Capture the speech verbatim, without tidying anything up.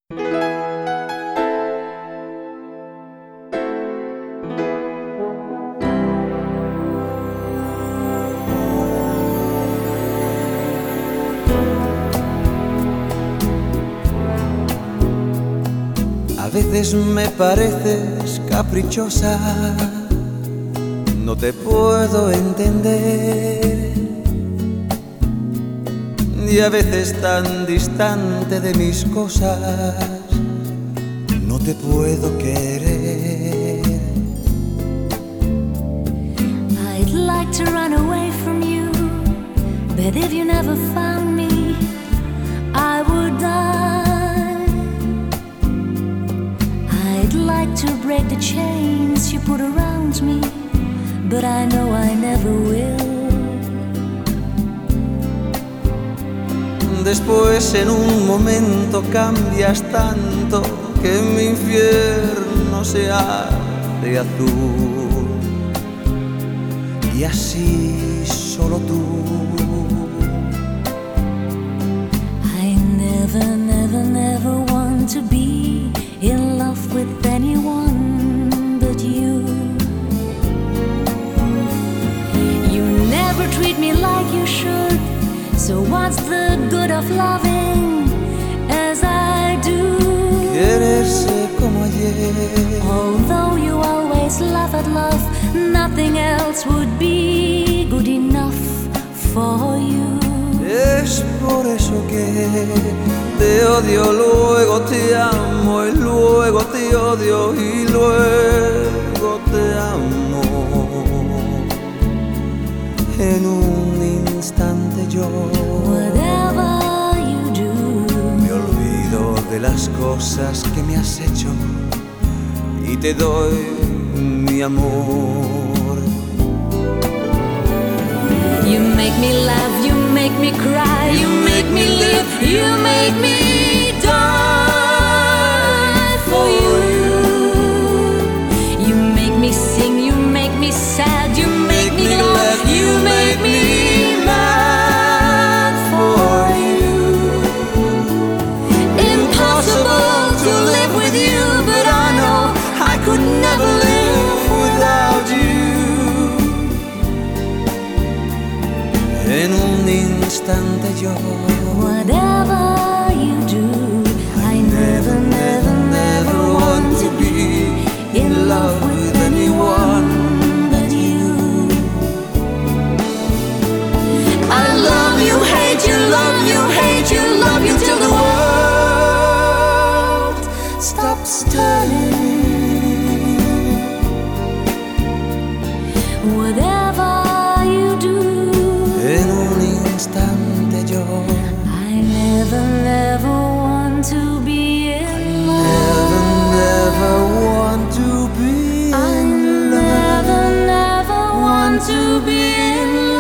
A veces me pareces caprichosa, no te puedo entender, y a veces tan distante de mis cosas, no te puedo querer. I'd like to run away from you, but if you never found me, I would die. I'd like to break the chains you put around me, but I know I never will. Después en un momento cambias tanto que mi infierno se hace azul, y así solo tú. I never, never, never want to be in love with anyone but you. You never treat me like you should, so what's the good of loving as I do? Quererse como ayer. Although you always laugh at love, nothing else would be good enough for you. Es por eso que te odio, luego te amo, y luego te odio, y luego te amo. En un instante yo Whatever you do, me olvido de las cosas que me has hecho y te doy mi amor. you make me laugh, you make me cry, you make me live, you make me die for you. You make me sing, you make me sad, you make me glad, you make me mad for you. Impossible to live with you, but I know I could never live without you. En un instante yo Whatever you do, I never, never, never want to be in love with anyone but you. I love you, hate you, love you, hate you, love you till the world stops turning. Whatever you do, en un instante yo I never, never want to be in love. never, never want to be I in love. never, never want to be in love.